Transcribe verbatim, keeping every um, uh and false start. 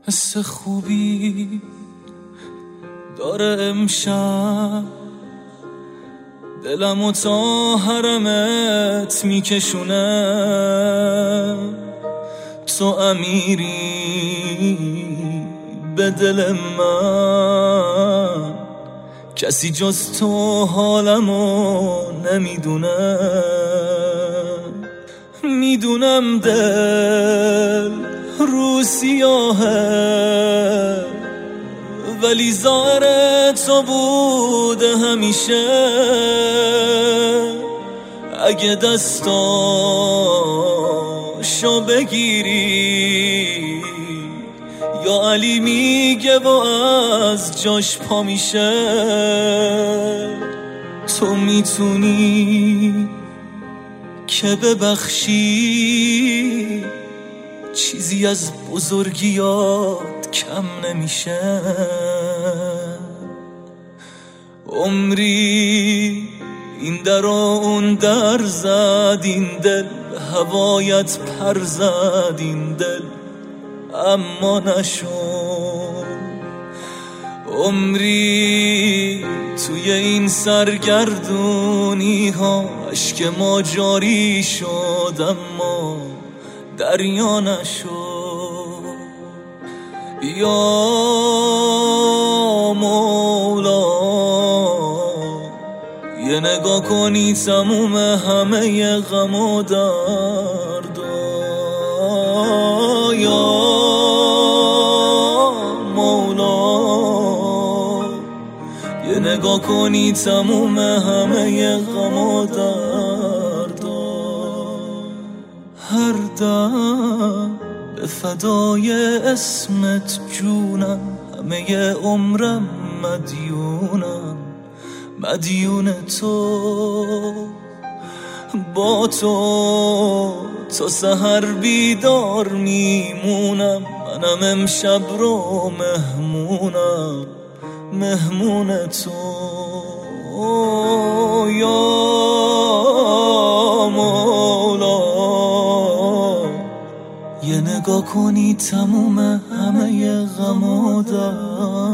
حس خوبی داره امشب، دلمو تا حرمت میکشونه. تو امیری به دل من، کسی جز تو حالمو نمیدونه. میدونم دل رو سیاهه، ولی ظاهر تو بوده همیشه. اگه دستاشو بگیری، یا علی میگه و از جاش پا میشه. تو میتونی که ببخشی، چیزی از بزرگیات کم نمیشه. عمری این در و اون در زد این دل، هوایت پر زد این دل اما نشد. عمری توی این سرگردونی ها اشک ما جاری شد اما دریا نشد. یا مولا یه نگاه کنی تموم همه غم و درد. یا مولا یه نگاه کنی تموم همه غم و درد. هر دم به فدای اسمت جونم، همه عمرم مدیونم مدیون تو. با تو تا سحر بیدار میمونم، منم امشب رو مهمونم مهمون تو. یا مولا یه نگاه کنی تموم همه غم و درد.